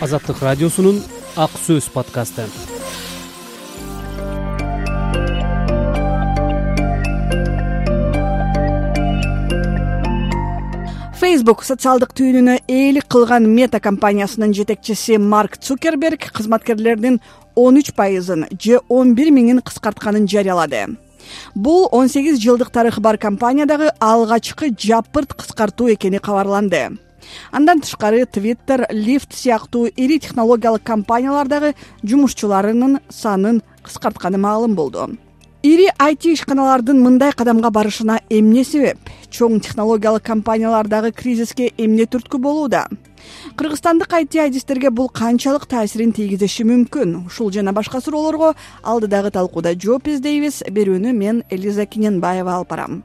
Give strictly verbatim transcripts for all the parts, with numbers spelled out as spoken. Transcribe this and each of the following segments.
Азаттык радиосунун Ак сөз подкасты. Facebook социалдык түйүнүнө ээлик кылган Мета компаниясынын жетекчиси Марк Цукерберг кызматкерлеринин он үч пайызын же он бир миңин кыскартканын жарыялады. Бул он сегиз жылдык тарыхы бар компаниядагы алгачкы жапырт кыскартуу экени кабарланды. Андан тышкары Twitter, Lyft сыяктуу ири технологиялык компаниялардагы жумушчуларынын санын кыскартканы маалым болду. Ири ай ти ишканалардын мындай кадамга барышына эмне себеп? Чоң технологиялык компаниялардагы кризиске эмне түрткү болууда? Кыргызстандык ай ти адистерге бул канчалык таасирин тийгизиши мүмкүн? Ушул жана башка суроолорго алдыдагы талкууда жооп издейбиз. Берүүнү мен Элиза Кененбаева алып барам.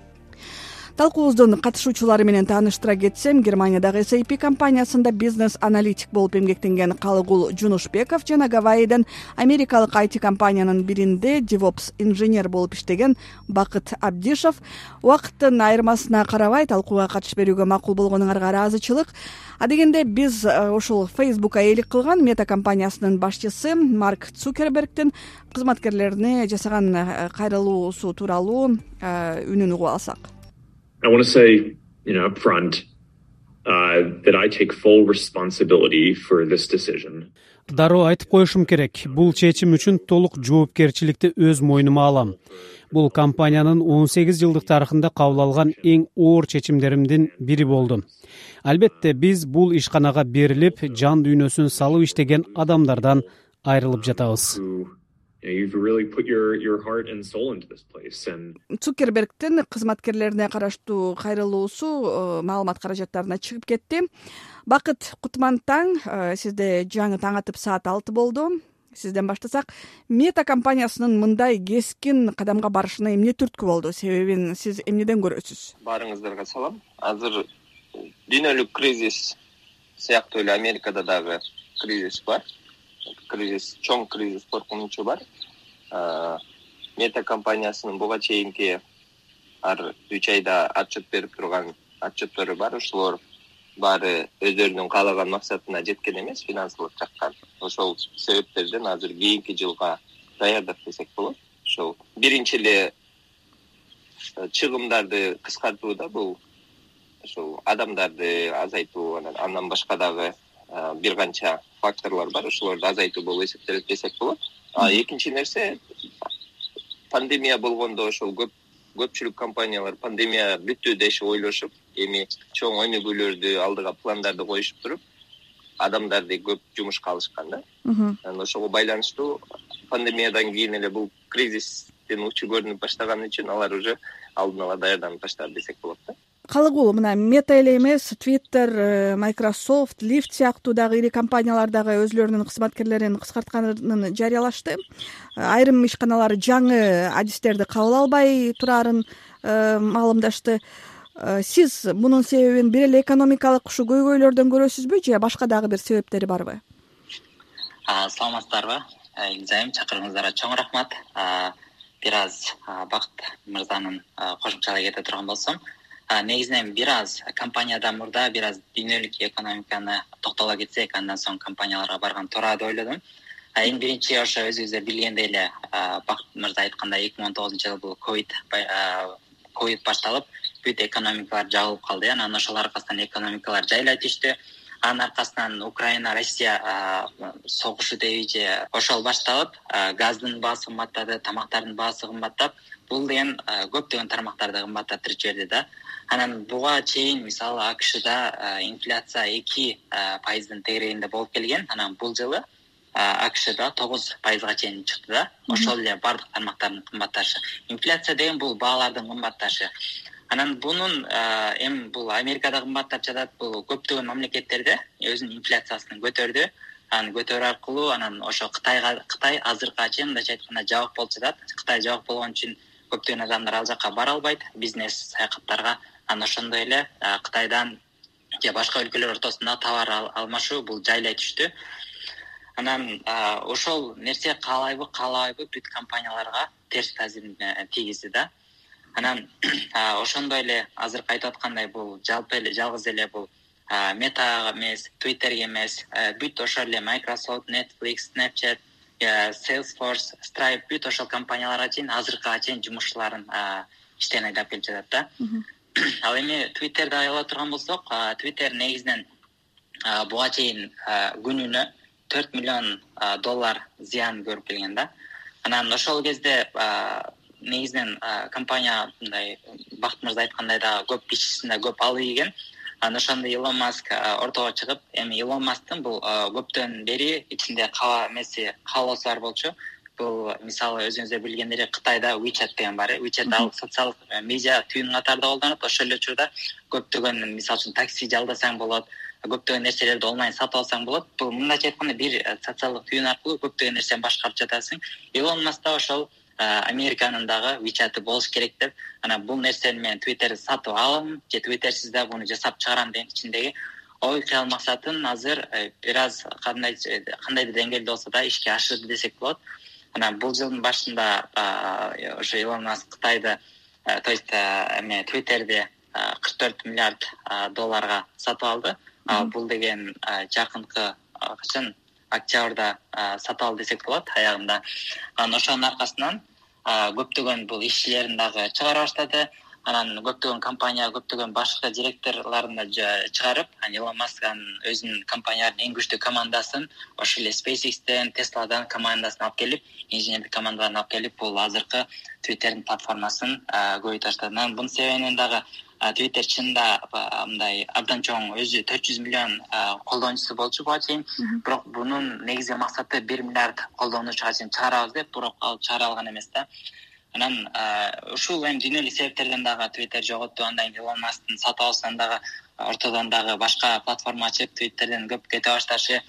Талкуубуздун катышуучулары менен тааныштыра кетсем, Германиядагы эс эй пи компаниясында бизнес-аналитик болуп эмгектенген Калыгул Жунушбеков жана Гавайиден америкалык ай ти компаниянын биринде DevOps инженер болуп иштеген Бакыт Абдишов убакыттын айырмасына карабай талкууга катышып берүүгө макул болгонуңарга ыраазычылык. А дегенде биз ушул Facebook'a ээлик кылган Мета компаниясынын башчысы Марк Цукербергдин кызматкерлерине жасаган кайрылуусу тууралуу үнүн угуп алсак. I want to say, you know, up front, uh, that I take full responsibility for this decision. Дароо айтып коюшум керек. Бул чечим үчүн толук жоопкерчиликти өз мойнума алам. Бул компаниянын он сегиз жылдык тарыхында кабыл алган эң оор чечимдеримдин бири болду. Албетте биз бул ишканага берилип, жан дүйнөсүн салып иштеген адамдардан айрылып жатабыз. You've really put your your heart and soul into this place and Цукербергдин кызматкерлерине караштуу кайрылуусу маалымат каражаттарына чыгып кетти. Бакыт, кутман таң. Сизде жаңы таң атып саат алты болду. Сизден баштасак, Мета компаниясынын мындай кескин кадамга барышына эмне түрткү болду? Себебин сиз эмнеден көрөсүз? Баарыңыздарга салам. Азыр дүйнөлүк кризис сыяктуу эле Америкада дагы кризис бар. Кризис, чоң кризис коркунучу бар. Мета компаниясынын буга чейинки ар үч айда отчет берип турган отчеттору бар. Ошолор баары өздөрүнүн каалаган максатына жеткен эмес, финансылык жактан. Ошол себептерден азыр кийинки жылга даярдап десек болот. Ошол биринчи эле чыгымдарды кыскартууда бул ошол адамдарды азайтуу, андан башка дагы бир канча факторлор бар. Ошолорду азайтуу болуп эсептелет десек болот. А экинчи нерсе, пандемия болгондо ошол көп көпчүлүк компаниялар пандемия бүттү дешип ойлошуп, эми чоң өнүгүүлөрдү алдыга пландарды коюшуп туруп, адамдарды көп жумушка алышкан да. Анан ошого байланыштуу пандемиядан кийин эле бул кризистин учу көрүнүп баштаган үчүн алар уже алдын ала даярданып баштады десек болот да. Калыгул мына Мета эле эмес, Twitter, Microsoft, Lyft сыяктуу дагы ири компаниялар дагы өзлөрүнүн кызматкерлерин кыскартканын жарыялашты. Айрым ишканалар жаңы адистерди кабыл албай турарын маалымдашты. Сиз мунун себебин бир эле экономикалык ушу көйгөйлөрдөн көрөсүзбү же башка дагы бир себептери барбы? Саламатсыздарбы? Илзайым, чакыргыңыздарга чоң рахмат. Бир аз Бакыт мырзанын кошумчалай кете турган болсом, негизинен бир аз компанияда мурда бир аз дүйнөлүк экономиканы токтола кетсек, андан соң компанияларга барган туура деп ойлодум. Эң биринчи ошо өзүңүздөр билгендей эле Бакыт мырза айткандай эки миң он тогузунчу жылы бул ковид ковид башталып, бүт экономикалар жабылып калды. Анан ошол аркасынан экономикалар жайлай түштү. Анын аркасынан Украина, Россия согушу дейби ошол башталып, газдын баасы кымбаттады, тамактардын баасы кымбаттап, бул деген көптөгөн тармактарды кымбаттатып жиберди да. Анан буга чейин мисалы АКШда инфляция эки пайыздын тегерегинде болуп келген. Анан бул жылы АКШда тогуз пайызга чейин чыкты да. Ошол эле бардык тармактардын кымбатташы. Инфляция деген бул баалардын кымбатташы. Анан бунун эми бул Америкада кымбаттап жатат, бул көптөгөн мамлекеттерде өзүнүн инфляциясын көтөрдү. Анан көтөрүү аркылуу анан ошо Кытайга Кытай азыркыга чейин мындайча айтканда жабык болуп жатат. Кытай жабык болгон үчүн көптөгөн адамдар ал жакка бара албайт, бизнес саякаттарга. Анан ошондой эле Кытайдан же башка өлкөлөр ортосунда товар алмашуу бул жайлай түштү. Анан ошол нерсе каалайбы, каалабайбы бүт компанияларга терс таасирин тийгизди да. Анан ошондой эле азыр айтып аткандай бул жалпы эле жалгыз эле бул Meta эмес, Twitterге эмес, бүт ошол эле Microsoft, Netflix, Snapchat, Salesforce, Stripe бүт ошол компанияларга чейин азыркыга чейин жумушчуларын иштен айдап келип жатат да. Ал эми Twitterди ала турган болсок, Twitter негизинен буга чейин күнүнө төрт миллион доллар зыян көрүп келген да. Анан ошол кезде негизинен компания мындай Бакыт мырза айткандай да көп ичисинде көп алып ийген. Анан ошондо Илон Маск ортого чыгып, эми Илон Масктын бул көптөн бери ичинде кала месси каалоосу бар болчу. Бул мисалы өзүңүздөр билгендери Кытайда WeChat деген бар. WeChat ал социалдык медиа түйүн катарында колдонот. Ошол эле учурда көптөгөн мисалы үчүн такси жалдасаң болот, көптөгөн нерселерди онлайн сатып алсаң болот. Бул мындайча айтканда бир социалдык түйүн аркылуу көптөгөн нерсени башкарып жатасың. Илон Маск да ошол Американын дагы WeChat болуш керек деп, анан бул нерсени мен Twitterди сатып алам, же Twitterсиз да буну жасап чыгарам деген ичиндеги ой кыял максатын азыр бир аз кандай кандайдыр деңгээлде болсо да ишке ашырды десек болот. Анан бул жылдын башында ошо Илон Маск Кытайды, то есть эме Twitterди кырк төрт миллиард долларга сатып алды. Бул деген жакынкы качан октябрда сатып алды десек болот аягында. Анан ошонун аркасынан көптөгөн бул ишчилерин дагы чыгара баштады. Анан көптөгөн компания, көптөгөн башкы директорлорун да чыгарып, Илон Маск өзүнүн компанияларынын эң күчтүү командасын, ошол эле SpaceX'тен, Tesla'дан командасын алып келип, инженердик командаларын алып келип, бул азыркы Twitter'дин платформасын көбөйтүп баштады. Анан бунун себебинен дагы Twitter чынында мындай абдан чоң өзү төрт жүз миллион колдонуучусу болчу буга чейин. Бирок бунун негизги максаты бир миллиард колдонуучуга чейин чыгарабыз деп, бирок ал чыгара алган эмес да. Анан ушул эми дүйнөлүк себептерден дагы Twitter жоготту, андан кийин Илон Масктын сатып алышынан дагы ортодон дагы башка платформа ачып Twitterден көп кете башташы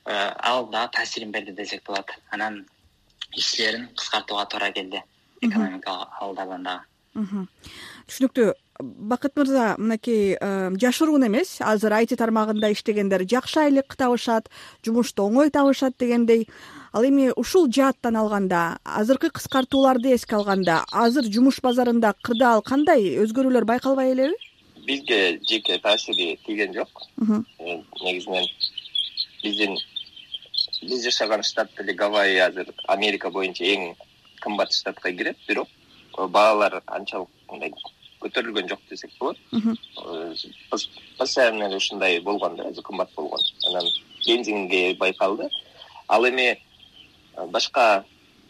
ал да таасирин берди десек болот. Анан ишчилерин кыскартууга туура келди экономикалык абалдардан дагы. Түшүнүктүү. Бакыт мырза, мынакей жашыруун эмес, азыр ай ти тармагында иштегендер жакшы айлык табышат, жумушту оңой табышат дегендей. Ал эми ушул жааттан алганда, азыркы кыскартууларды эске алганда, азыр жумуш базарында кырдаал кандай өзгөрүүлөр байкалбай элеби? Бизге жеке таасири тийген жок. Негизинен биздин биз жашаган штат деле Гавайи азыр Америка боюнча эң кымбат штатка кирет, бирок баалар анчалык мындай көтөрүлгөн жок десек болот. Постоянно эле ушундай болгон да, азыр кымбат болгон. Анан бензинге байкалды. Ал эми башка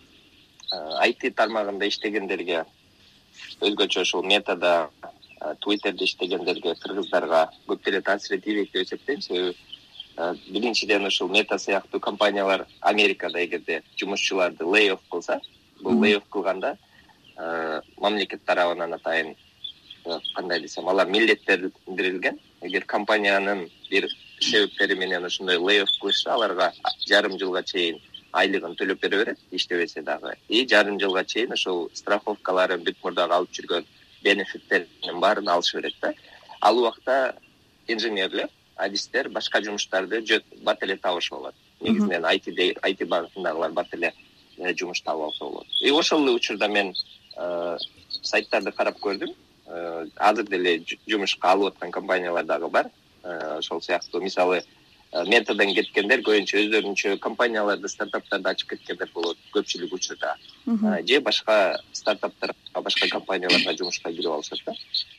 ай ти тармагында иштегендерге, өзгөчө ушул Метада, Twitterде иштегендерге, кыргыздарга көп деле таасири тийбейт деп эсептейм. Себеби биринчиден ушул Мета сыяктуу компаниялар Америкада эгерде жумушчуларды лей-офф кылса, бул лей-офф кылганда мамлекет тарабынан атайын кандай десем, алар милдеттендирилген. Эгер компаниянын бир себептери менен ушундай лей-офф кылышса, аларга жарым жылга чейин айлыгын төлөп бере берет, иштебесе дагы. И жарым жылга чейин ошол страховкаларын бүт мурдагы алып жүргөн бенефиттердин баарын алышы берет да. Ал убакта инженерлер, адистер башка жумуштарды бат эле табышы болот. Негизинен ай ти ай ти багытындагылар бат эле жумуш таап алса болот. И ошол эле учурда мен сайттарды карап көрдүм. Азыр деле жумушка алып аткан компаниялар дагы бар. Ошол сыяктуу мисалы Метадан кеткендер көбүнчө өздөрүнчө компанияларды, стартаптарды ачып кеткендер болот көпчүлүк учурда. Же башка стартаптарга, башка компанияларга жумушка кирип алышат да.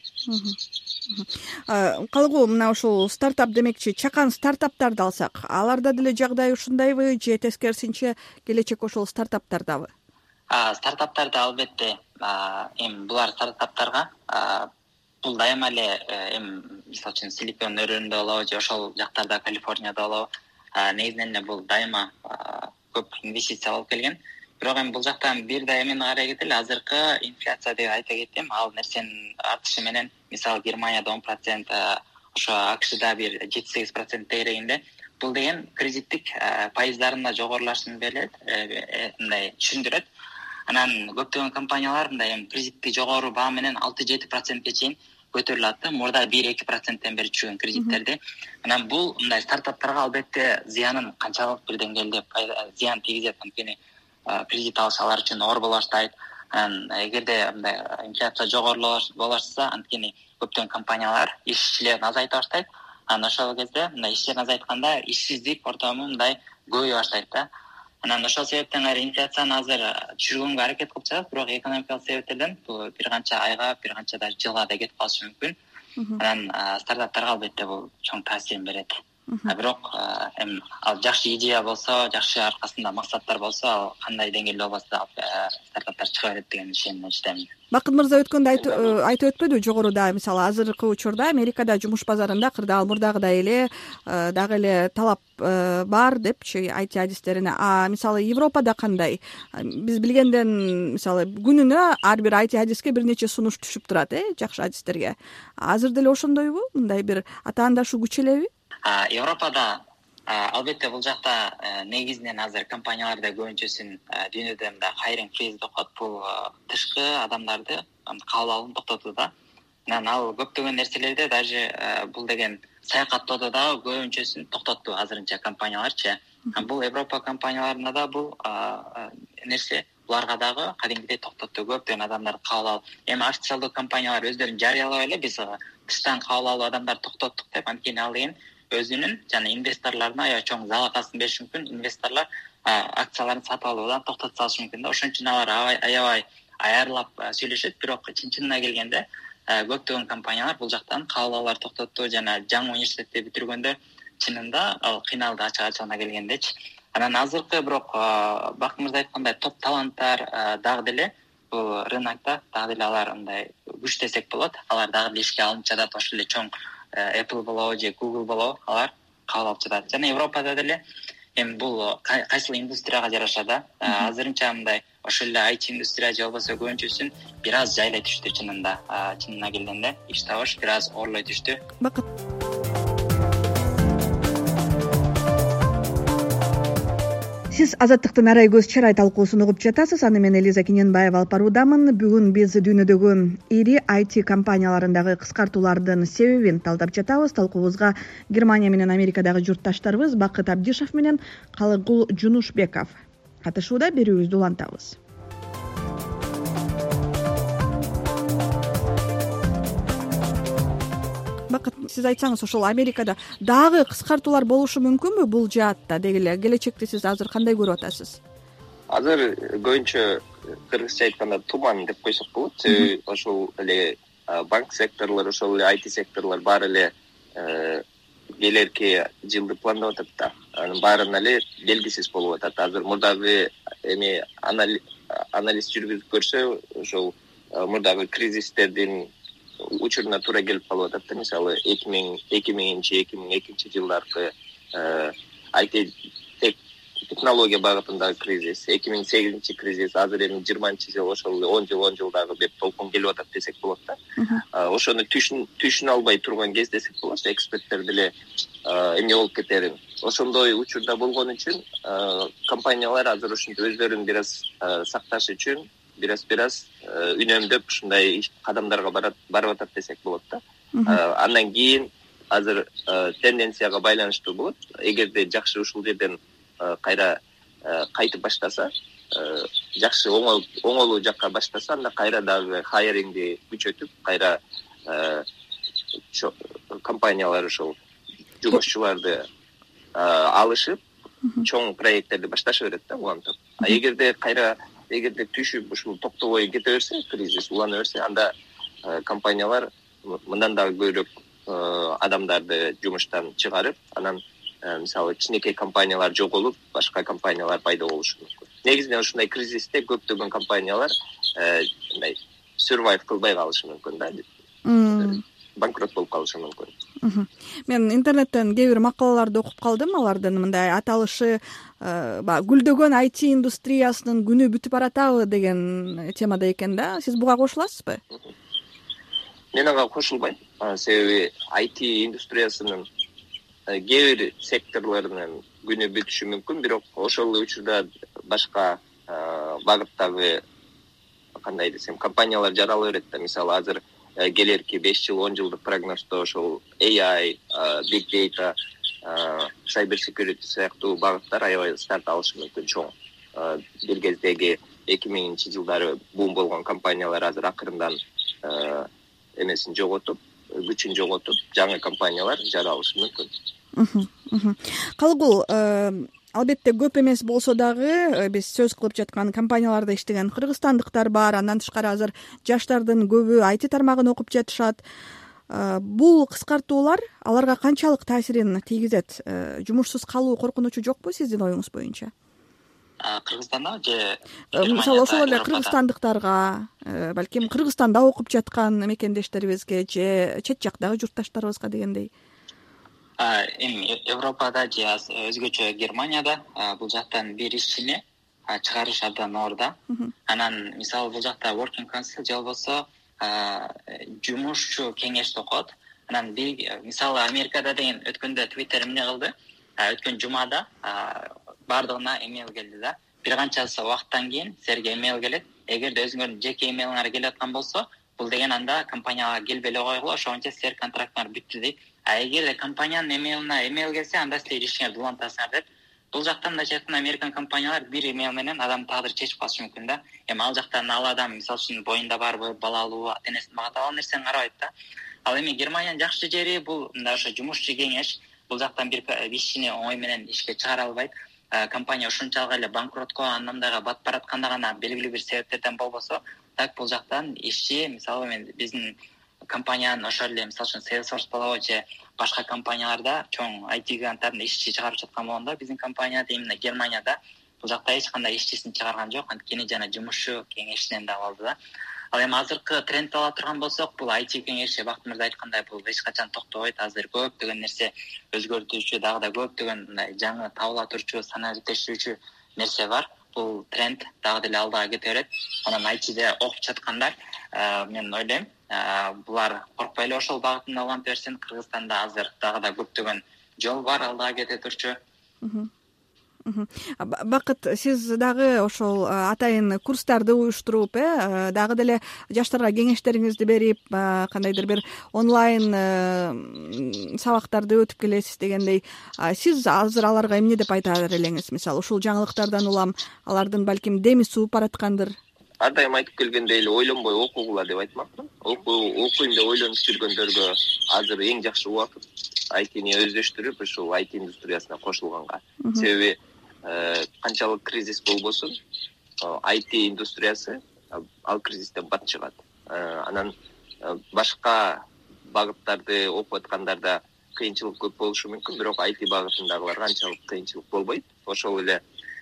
Калгу мына ушул стартап демекчи, чакан стартаптарды алсак, аларда деле жагдай ушундайбы же тескерисинче келечек ошол стартаптардабы? Стартаптарда албетте эми булар стартаптарга бул дайыма эле эми мисалы үчүн Силикон өрөөнүндө болобу же ошол жактарда Калифорнияда болобу, негизинен эле бул дайыма көп инвестиция болуп келген. Бирок эми бул жактан бир да эмени карай кетели, азыркы инфляция деп айта кетем, ал нерсенин артышы менен мисалы Германияда он процент, ошо АКШда бир жети сегиз процент дегенде, бул деген кредиттик пайыздарында жогорулашын берет, мындай түшүндүрөт. Анан көптөгөн компаниялар мындай эми кредитти жогору баа менен алты жети процентке чейин көтөрүлөт да, мурда бир эки проценттен бери түшкөн кредиттерди. Анан бул мындай стартаптарга албетте зыянын канчалык бир деңгээлде зыян тийгизет, анткени кредит алышалар үчүн оор боло баштайт. Анан эгерде мындай инфляция жогору боло баштаса, анткени көптөгөн компаниялар ишчилерин азайта баштайт. анан ошол кезде мындай иштериңиз айтканда ишсиздик ортому мындай көбөйө баштайт да. Анан ошол себептен эле инфляцияны азыр түшүргөнгө аракет кылып жатат, бирок экономикалык себептерден бул бир канча айга, бир канча даже жылга да кетип калышы мүмкүн. Анан стартаптарга албетте бул чоң таасирин берет. Бирок эми ал жакшы идея болсо, жакшы аркасында максаттар болсо, ал кандай деңгээлде болбосо да стартаптар чыга берет деген ишенимден иштейм. Бакыт мырза өткөндө айтып өтпөдү жогоруда, мисалы азыркы учурда Америкада жумуш базарында кырдаал мурдагыдай эле дагы эле талап бар депчи ай ти адистерине. А мисалы Европада кандай? Биз билгенден мисалы күнүнө ар бир ай ти адиске бир нече сунуш түшүп турат, э, жакшы адистерге. Азыр деле ошондойбу? Мындай бир атаандашу күчөлөбү? Европада албетте бул жакта негизинен азыр компанияларда көбүнчөсүн дүйнөдө мындай hiring freeze деп коет. Бул тышкы адамдарды кабыл алууну токтотуу да. Анан ал көптөгөн нерселерде даже бул деген саякаттоодо да көбүнчөсүн токтотту азырынча компанияларчы. Бул Европа компанияларында да бул нерсе буларга дагы кадимгидей токтотту. Көптөгөн адамдарды кабыл алып, эми официалдуу компаниялар өздөрүн жарыялап эле биз тыштан кабыл алуу адамдарды токтоттук деп, анткени ал деген өзүнүн жана инвесторлоруна аябай чоң залакасын бериши мүмкүн. Инвесторлор акцияларын сатып алуудан токтотуп салышы мүмкүн да. Ошон үчүн алар аябай аярлап сүйлөшөт, бирок чын-чынына келгенде көптөгөн компаниялар бул жактан кабыл алууларды токтотту жана жаңы университетти бүтүргөндө чынында ал кыйналды ачык-ачыгына келгендечи. Анан азыркы бирок Бакыт мырза айткандай топ таланттар дагы деле бул рынокто дагы деле алар мындай күч десек болот. Алар дагы деле ишке алынып жатат, ошол эле чоң Apple болобу же Google болобу алар кабыл алып жатат. Жана Европада деле эми бул кайсыл индустрияга жараша да. Азырынча мындай ошол эле ай ти индустрия же болбосо көбүнчөсүн бир аз жайлай түштү чынында. Чынына келгенде иш табыш бир аз оорлой түштү. Бакыт Сиз Азаттыктын арай көз чарай талкуусун угуп жатасыз. Аны мен Элиза Кененбаева алып баруудамын. Бүгүн биз дүйнөдөгү ири ай ти компанияларындагы кыскартуулардын себебин талдап жатабыз. Талкуубузга Германия менен Америкадагы журтташтарыбыз Бакыт Абдишов менен Калыгул Жунушбеков катышууда. Берүүбүздү улантабыз. Бакыт, сиз айтсаңыз, ошол Америкада дагы кыскартуулар болушу мүмкүнбү бул жаатта? Деги эле келечекти сиз азыр кандай көрүп атасыз? Азыр көбүнчө кыргызча айтканда туман деп койсок болот. Себеби ошол эле банк секторлор, ошол эле ай ти секторлор баары эле келерки жылды пландап атат да. Анын баарына эле белгисиз болуп атат. Азыр мурдагы эми анализ жүргүзүп көрсө, ошол мурдагы кризистердин учуруна туура келип калып атат да. Мисалы эки миңинчи эки миң экинчи жылдаркы ай ти технология багытындагы кризис, эки миң сегизинчи кризис, азыр эми жыйырманчы жыл, ошол эле он жыл он жылдагы беп толкун келип атат десек болот да. Ошону түшүнө албай турган кез десек болот. Эксперттер деле эмне болуп кетерин ошондой учурда болгон үчүн компаниялар азыр ушинтип өздөрүн бир аз сакташ үчүн бир аз бир аз үнөмдөп ушундай кадамдарга барып атат десек болот да. Андан кийин азыр тенденцияга байланыштуу болот. Эгерде жакшы ушул жерден кайра кайтып баштаса, жакшы оңолуу жакка баштаса, анда кайра дагы хайрингди күчөтүп, кайра компаниялар ошол жумушчуларды алышып, чоң проекттерди башташа берет да, улантып. А эгерде кайра эгерде түшүп ушул токтобой кете берсе, кризис улана берсе, анда компаниялар мындан дагы көбүрөөк адамдарды жумуштан чыгарып, анан мисалы кичинекей компаниялар жоголуп, башка компаниялар пайда болушу мүмкүн. Негизинен ушундай кризисте көптөгөн компаниялар мындай survive кылбай калышы мүмкүн да. Банкрот болуп калышы мүмкүн. Мен интернеттен кээ бир макалаларды окуп калдым. Алардын мындай аталышы гүлдөгөн ай ти индустриясынын күнү бүтүп баратабы деген темада экен да. Сиз буга кошуласызбы? Мен ага кошулбайм. Себеби ай ти индустриясынын кээ бир секторлорунун күнү бүтүшү мүмкүн, бирок ошол эле учурда башка багыттагы кандай десем компаниялар жарала берет да. Мисалы азыр келерки беш жыл он жылдык прогноздо ошол эй ай, big data, cyber security сыяктуу багыттар аябай старт алышы мүмкүн чоң. Бир кездеги эки миңинчи жылдары бум болгон компаниялар азыр акырындан эмесин жоготуп, күчүн жоготуп жаңы компаниялар жаралышы мүмкүн. Калгул, албетте көп эмес болсо дагы биз сөз кылып жаткан компанияларда иштеген кыргызстандыктар бар. Андан тышкары азыр жаштардын көбү ай ти тармагын окуп жатышат. Бул кыскартуулар аларга канчалык таасирин тийгизет? Жумушсуз калуу коркунучу жокпу сиздин оюңуз боюнча? Кыргызстанда же мисалы ошол эле кыргызстандыктарга, балким Кыргызстанда окуп жаткан мекендештерибизге же чет жактагы журтташтарыбызга дегендей? Эми Европада же өзгөчө Германияда бул жактан бир ишчини чыгарыш абдан орда. Анан мисалы бул жакта working council же болбосо жумушчу кеңешти окот. Анан мисалы Америкада деген өткөндө Twitter эмне кылды? Өткөн жумада бардыгына эмейл келди да. Бир канча убакыттан кийин силерге эмейл келет. Эгерде өзүңөрдүн жеке эмейлиңер келип аткан болсо, бул деген анда компанияга келбей эле койгула, ошончо силер контрактыңар бүттү дейт. А эгерде компаниянын эмейлине эмейл келсе, анда силер ишиңерди улантасыңар деп. Бул жактан да чыккан американ компаниялар бир эмейл менен адам тагдырын чечип калышы мүмкүн да. Эми ал жактан ал адам мисалы үчүн боюнда барбы, балалуу, ата-энесин багат ал нерсени карабайт да. Ал эми Германиянын жакшы жери бул мындай ошо жумушчу кеңеш бул жактан бир ишчини оңой менен ишке чыгара албайт. Компания ушунчалык эле банкротко андайга батып баратканда гана белгилүү бир себептерден болбосо, так бул жактан ишчи мисалы мен биздин компаниянын ошол эле мисалы үчүн Salesforce болобу же башка компанияларда чоң ай ти гиганттардын ишчи чыгарып жаткан болгондо, биздин компанияда именно Германияда бул жакта эч кандай ишчисин чыгарган жок, анткени жана жумушчу кеңешинен да алды да. Ал эми азыркы трендти ала турган болсок, бул ай ти кеңеши Бакыт мырза айткандай бул эч качан токтобойт. Азыр көптөгөн нерсе өзгөртүүчү, дагы да көптөгөн мындай жаңы табыла турчу, санаа жетиштирүүчү нерсе бар. Бул тренд дагы деле алдыга кете берет. Анан ай тиде окуп жаткандар, мен ойлойм, булар коркпой эле ошол багытында уланып берсин. Кыргызстанда азыр дагы да көптөгөн жол бар алдыга кете турчу. Бакыт, сиз дагы ошол атайын курстарды уюштуруп, э дагы деле жаштарга кеңештериңизди берип, кандайдыр бир онлайн сабактарды өтүп келесиз дегендей. Сиз азыр аларга эмне деп айтар элеңиз? Мисалы, ушул жаңылыктардан улам алардын балким деми сууп бараткандыр. Ар дайым айтып келгендей эле ойлонбой окугула деп айтмакмын. Окуйм деп ойлонуп жүргөндөргө азыр эң жакшы убакыт ай тини өздөштүрүп, ушул ай ти индустриясына кошулганга. Себеби канчалык кризис болбосун, ай ти индустриясы ал кризистен бат чыгат. Анан башка багыттарды окуп аткандарда кыйынчылык көп болушу мүмкүн, бирок ай ти багытындагылар канчалык кыйынчылык болбойт. Ошол эле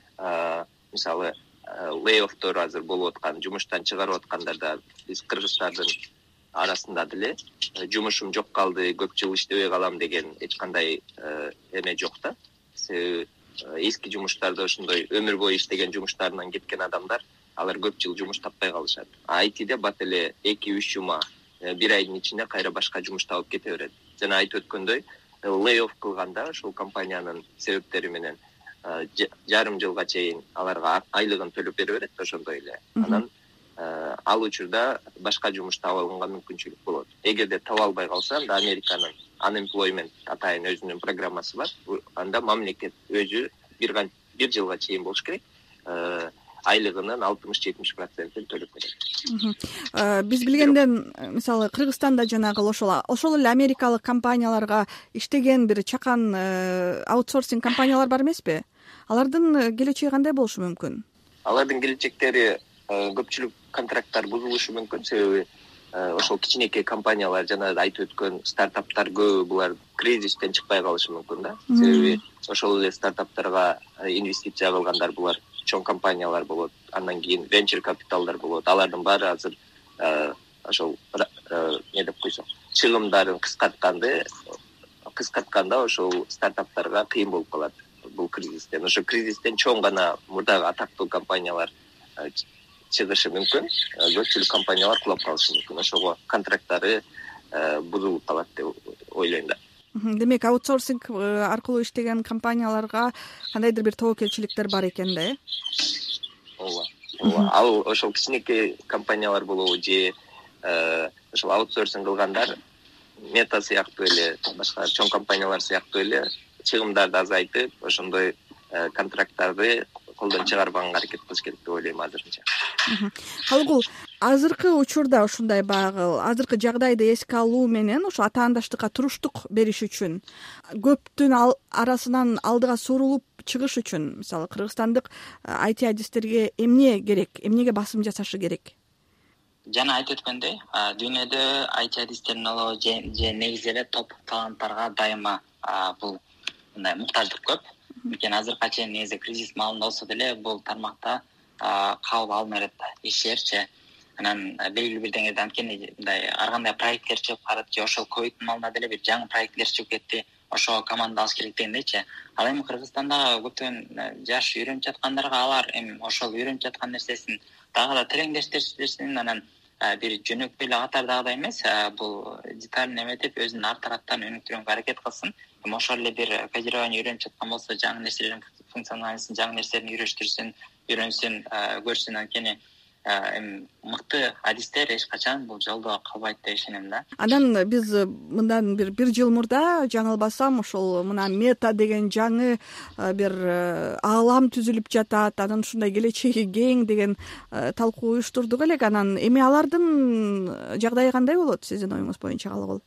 мисалы лейофтор азыр болуп аткан, жумуштан чыгарып аткандарда биз кыргыздардын арасында деле жумушум жок калды, көп жыл иштебей калам деген эч кандай эме жок да. Себеби эски жумуштарда ошондой өмүр бою иштеген жумуштарынан кеткен адамдар, алар көп жыл жумуш таппай калышат. ай тиде бат эле эки үч жума, бир айдын ичинде кайра башка жумуш табып кете берет. Жана айтып өткөндөй, лейоф кылганда ошол компаниянын себептери менен жарым жылга чейин аларга айлыгын төлөп бере берет, ошондой эле. Анан ал учурда башка жумуш таба алганга мүмкүнчүлүк болот. Эгерде таба албай калса, анда Американын unemployment атайын өзүнүн программасы бар. Анда мамлекет өзү бир бир жылга чейин болуш керек. Айлыгынын алтымыш-жетимиш процентин төлөп берет. Биз билгенден, мисалы, Кыргызстанда жанагы ошол ошол эле америкалык компанияларга иштеген бир чакан аутсорсинг компаниялар бар эмеспи? Алардын келечеги кандай болушу мүмкүн? Алардын келечектери көпчүлүк контракттар бузулушу мүмкүн, себеби ошол кичинекей компаниялар, жана айтып өткөн стартаптар көбү булар кризистен чыкпай калышы мүмкүн да. Себеби ошол эле стартаптарга инвестиция кылгандар булар чоң компаниялар болот, андан кийин венчур капиталдар болот. Алардын баары азыр ошол не деп койсок, чыгымдарын кыскартканды кыскартканда ошол стартаптарга кыйын болуп калат бул кризистен. Ошо кризистен чоң гана мурдагы атактуу компаниялар чыгышы мүмкүн, көпчүлүк компаниялар кулап калышы мүмкүн. Ошого контракттары бузулуп калат деп ойлойм да. Демек, аутсорсинг аркылуу иштеген компанияларга кандайдыр бир тобокелчиликтер бар экен да, э? Ооба. Ооба. Ал ошол кичинекей компаниялар болобу же ошол аутсорсинг кылгандар Мета сыяктуу эле, башка чоң компаниялар сыяктуу эле чыгымдарды азайтып, ошондой контракттарды колдон чыгарбаганга аракет кылыш керек деп ойлойм азырынча. Калгул, азыркы учурда ушундай баягы азыркы жагдайды эске алуу менен ошо атаандаштыкка туруштук бериш үчүн көптүн арасынан алдыга сурулуп чыгыш үчүн мисалы кыргызстандык ай ти адистерге эмне керек, эмнеге басым жасашы керек? Жана айтып өткөндөй, дүйнөдө ай ти адистердин алабы же негизи эле топ таланттарга дайыма бул мындай муктаждык көп. Анткени азыркыга чейин негизи кризис маалында болсо деле бул тармакта кабыл алынып атат иштерчи. Анан белгилүү бир деңгээлде анткени мындай ар кандай проекттер чыгып барат же ошол ковидтин маалында деле бир жаңы проекттер чыгып кетти. Ошого команда алыш керек дегендейчи. Ал эми Кыргызстанда көптөгөн жаш үйрөнүп жаткандарга алар эми ошол үйрөнүп жаткан нерсесин дагы да тереңдештиришин, анан бир жөнөкөй эле катардагыдай эмес, бул деталь эметип өзүнүн ар тараптан өнүктүрүүгө аракет кылсын. Эми ошол эле бир кодирование үйрөнүп жаткан болсо, жаңы нерселердин функционалдысын, жаңы нерселерин үйрөштүрсүн, үйрөнсүн, көрсүн. Анткени эми мыкты адистер эч качан бул жолдо калбайт деп ишенем да. Анан биз мындан бир бир жыл мурда жаңылбасам ошол мына мета деген жаңы бир аалам түзүлүп жатат, анан ушундай келечеги кең деген талкуу уюштурдук элек. Анан эми алардын жагдайы кандай болот сиздин оюңуз боюнча калгыл?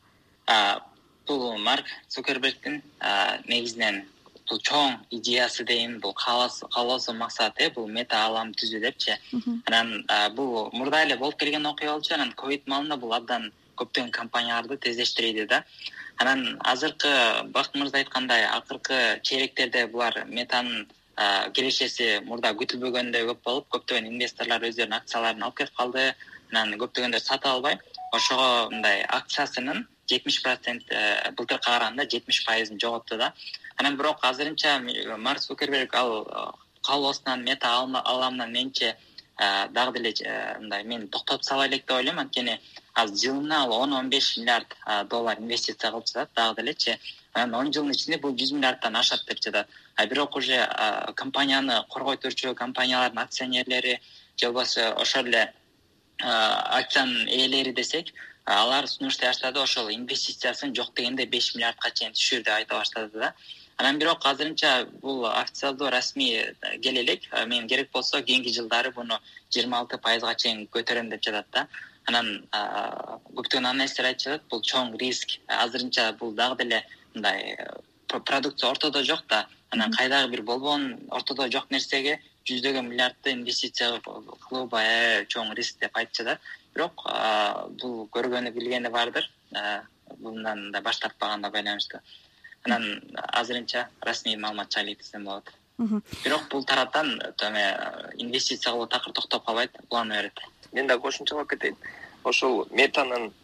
Бул Марк Цукербергдин негизинен бул чоң идеясы дейм, бул каалоосу максаты бул мета аалам түзүү депчи. Анан бул мурда эле болуп келген окуя болчу. Анан ковид маалында бул абдан көптөгөн компанияларды тездештирди да. Анан азыркы Бакыт мырза айткандай, акыркы чейректерде булар метанын келешеси мурда күтүлбөгөндөй көп болуп, көптөгөн инвесторлор өздөрүнүн акцияларын алып кетип калды. Анан көптөгөндөр сата албай, ошого мындай акциясынын жетимиш процент былтыркыга караганда жетимиш пайызын жоготту да. Анан бирок азырынча Марк Цукерберг ал каалоосунан мета ааламынан менче дагы деле мындай мен токтотуп сала элек деп ойлойм. Анткени азыр жылына он он беш миллиард доллар инвестиция кылып жатат дагы делечи. Анан он жылдын ичинде бул жүз миллиардтан ашат деп жатат. А бирок уже компанияны коргой турчу компаниялардын акционерлери же болбосо ошол эле акциянын ээлери десек, алар сунуштай баштады, ошол инвестициясын жок дегенде беш миллиардка чейин түшүр деп айта баштады да. Анан бирок азырынча бул акциялоо расмий келе элек. Мен керек болсо кийинки жылдары буну жыйырма алты пайызга чейин көтөрөм деп жатат да. Анан көптөгөн аналисттер айтып жатат, бул чоң риск. Азырынча бул дагы деле мындай продукция ортодо жок да. Анан кайдагы бир болбогон ортодо жок нерсеге жүздөгөн миллиардты инвестиция кылуу бая чоң риск деп айтып жатат. Бирок бул көргөнү билгени бардыр. Bundan да баш тартпаганда байланыштуу. Анан азырынча расмий маалымат жайлы десем болот. Бирок бул тараптан инвестиция кылуу такыр токтоп калбайт, улана берет. Мен да кошумчалап кетейин. Ошол метанын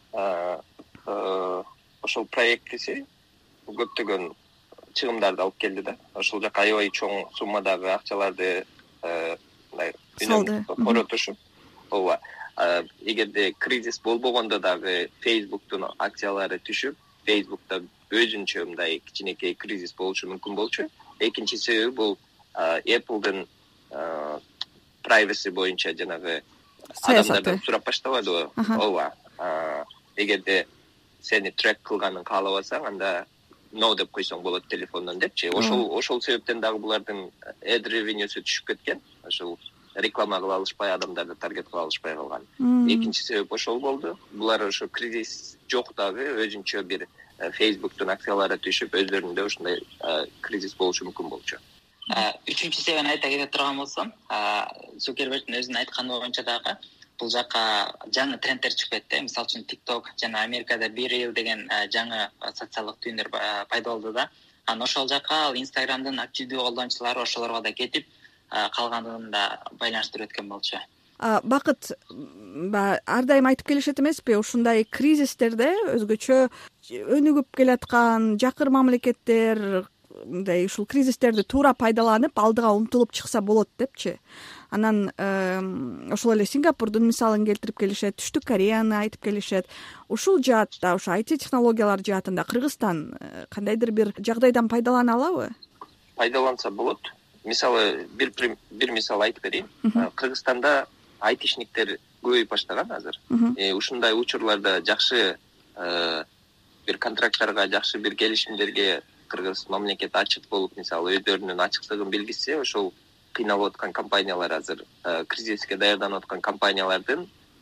ошол проектиси көптөгөн чыгымдарды алып келди да. Ошол жака аябай чоң суммадагы акчаларды мындай коротушуп, ооба. Эгерде кризис болбогондо дагы Facebook'тун акциялары түшүп, Facebook'та өзүнчө мындай кичинекей кризис болушу мүмкүн болчу. Экинчи себеби бул Apple'дын privacy боюнча жанагы адамдардан сурап баштабадыбы? Ооба. Эгерде сени трек кылганын каалабасаң, анда no деп койсоң болот телефондон депчи. Ошол ошол себептен дагы булардын ad revenue'су түшүп кеткен. Ошол реклама кыла алышпай, адамдарды таргет кыла алышпай калган. Экинчи себеп ошол болду. Булар ошо кризис жок дагы өзүнчө бир Facebook'тун акциялары түшүп, өздөрүндө ушундай кризис болушу мүмкүн болчу. Үчүнчү себебин айта кете турган болсом, Цукербергдин өзүнүн айтканы боюнча дагы бул жака жаңы трендтер чыгып кетти. Мисалы үчүн TikTok жана Америкада Be Real деген жаңы социалдык түйүндөр пайда болду да. Анан ошол жака ал Instagram'дын активдүү колдонуучулары ошолорго да кетип калгандыгын да байланыштырып өткөн болчу. Бакыт ар дайым айтып келишет эмеспи, ушундай кризистерде өзгөчө өнүгүп келаткан жакыр мамлекеттер мындай ушул кризистерди туура пайдаланып алдыга умтулуп чыкса болот депчи. Анан ошол эле Сингапурдун мисалын келтирип келишет, Түштүк Кореяны айтып келишет. Ушул жаатта, ушу ай ти технологиялар жаатында Кыргызстан кандайдыр бир жагдайдан пайдалана алабы? Пайдаланса болот. Мисалы бир бир мисал айтып берейин. Кыргызстанда айтишниктер көбөйүп баштаган азыр. Ушундай учурларда жакшы бир контракттарга, жакшы бир келишимдерге Кыргыз мамлекети ачык болуп, мисалы өздөрүнүн ачыктыгын билгизсе, ошол кыйналып аткан компаниялар азыр кризиске даярданып аткан компаниялардын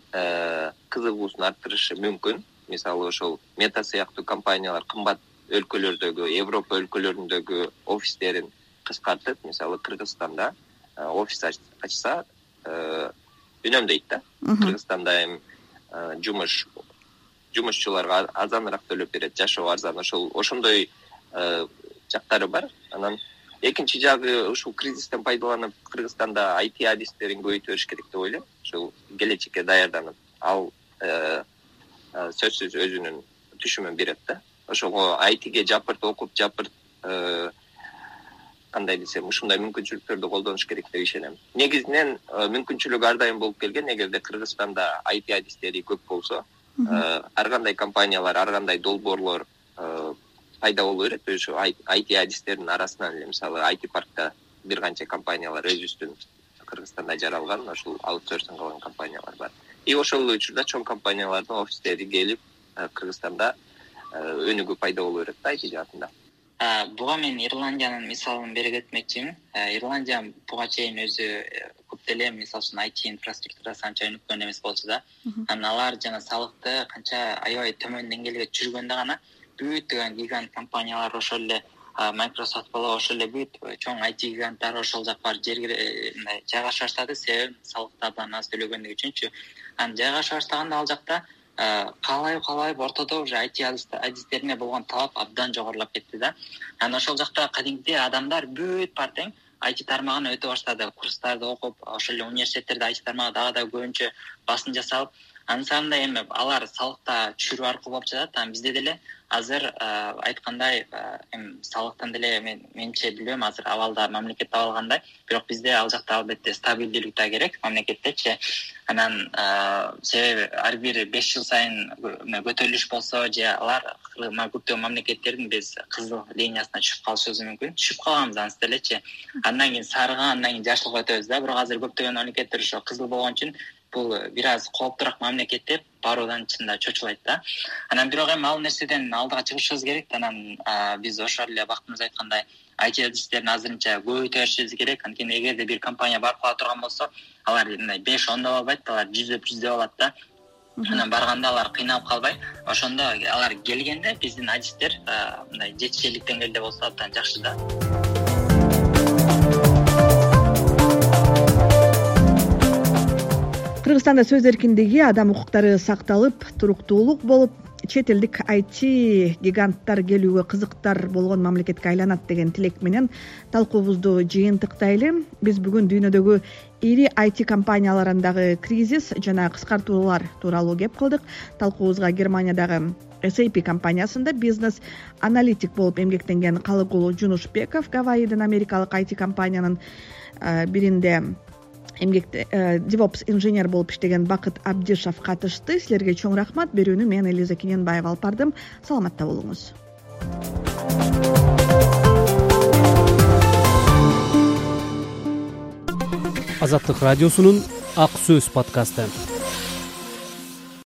кызыгуусун арттырышы мүмкүн. Мисалы ошол Мета сыяктуу компаниялар кымбат өлкөлөрдөгү, Европа өлкөлөрүндөгү офистерин кыскартып, мисалы Кыргызстанда офис ачса, үнөмдөйт да. Кыргызстанда эми жумуш жумушчуларга арзаныраак төлөп берет, жашоо арзан. Ошол ошондой жактары бар. Анан экинчи жагы, ушул кризистен пайдаланып Кыргызстанда ай ти адистерин көбөйтүп бериш керек деп ойлойм. Ушул келечекке даярданып, ал сөзсүз өзүнүн түшүмүн берет да. Ошого ай тиге жапырт окуп, жапырт кандай десем, ушундай мүмкүнчүлүктөрдү колдонуш керек деп ишенем. Негизинен мүмкүнчүлүк ар дайым болуп келген. Эгерде Кыргызстанда ай ти адистери көп болсо, ар кандай компаниялар, ар кандай долбоорлор пайда боло берет. Ошо ай ти адистердин арасынан эле, мисалы ай ти паркта бир канча компаниялар өзүбүздүн Кыргызстанда жаралган, ошол аутсорсинг кылган компаниялар бар. И ошол учурда чоң компаниялардын офистери келип Кыргызстанда өнүгүү пайда боло берет да ай ти жаатында. Буга мен Ирландиянын мисалын бере кетмекчимин. Ирландия буга чейин өзү көп деле мисалы үчүн ай ти инфраструктурасы анча өнүккөн эмес болчу да. Анан алар жана салыкты канча аябай төмөн деңгээлге түшүргөндө гана бүт гигант компаниялар, ошол эле Microsoft болобу, ошол эле бүт чоң ай ти гиганттары ошол жакка жерге жайгашып баштады. Себеби салыктардан аз төлөгөндүгү үчүнчү. Анан жайгашып баштаганда ал жакта калайып калайып ортодо уже ай ти адистерине болгон талап абдан жогорулап кетти да. Анан ошол жакта кадимки адамдар бүт бар тең ай ти тармагына өтө баштады. Курстарды окуп, ошол эле университеттерде ай ти тармагы дагы да көбүнчө басым жасалып, ансанда эми алар салыкта түшүрүү аркылуу болуп жатат. Анан бизде деле азыр айткандай эми салыктан деле мен менче билбейм, азыр абалда мамлекет абалгандай, бирок бизде ал жакта албетте стабилдүүлүк да керек мамлекеттечи. Анан себеби ар бир беш жыл сайын көтөрүлүш болсо, же алар көптөгөн мамлекеттердин биз кызыл линиясына түшүп калышыбыз мүмкүн. Түшүп калганбыз анысы делечи. Андан кийин сарыга, андан кийин жашылга өтөбүз да. Бирок азыр көптөгөн мамлекеттер ошо кызыл болгон үчүн бул бир аз кооптураак мамлекет деп баруудан чында чочулайт да. Анан бирок эми ал нерседен алдыга чыгышыбыз керек. Анан биз ошол эле бактымыз айткандай ай ти адистерин азырынча көбөйтө беришибиз керек. Анткени эгерде бир компания барып кала турган болсо, алар мындай беш ондоп албайт, алар жүздөп жүздөп алат да. Анан барганда алар кыйналып калбай, ошондо алар келгенде биздин адистер мындай жетишерлик деңгээлде болсо абдан жакшы да. Кыргызстанда сөз эркиндиги, адам укуктары сакталып, туруктуулук болуп, чет элдик ай ти гиганттар келүүгө кызыктар болгон мамлекетке айланат деген тилек менен талкуубузду жыйынтыктайлы. Биз бүгүн дүйнөдөгү ири ай ти компанияларындагы кризис жана кыскартуулар тууралуу кеп кылдык. Талкуубузга Германиядагы эс эй пи компаниясында бизнес аналитик болуп эмгектенген Калыгул Жунушбеков, Гавайиден америкалык ай ти компаниянын биринде эмгекте DevOps инженер болуп иштеген Бакыт Абдишов катышты. Силерге чоң рахмат. Берүүнү мен Элиза Кененбаева алып бардым. Саламатта болуңуз. Азаттык радиосунун Ак сөз подкасты.